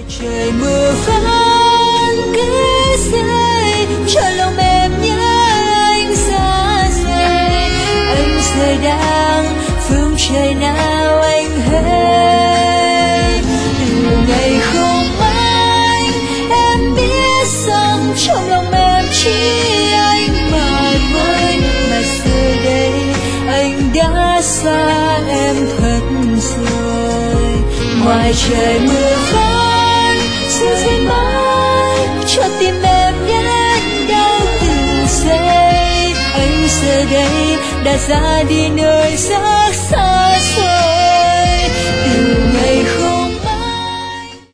Trời mưa vẫn cứ rơi cho lòng em nhớ anh xa rời. Anh giờ đang phương trời nào anh hỡi. Từ ngày không anh em biết rằng trong lòng em chỉ anh mà thôi. Mà giờ đây anh đã xa em thật rồi. Ngoài trời mưa vẫn rơi mãi cho tim em nhát đau từng giây. Anh giờ đây đã ra đi nơi rất xa.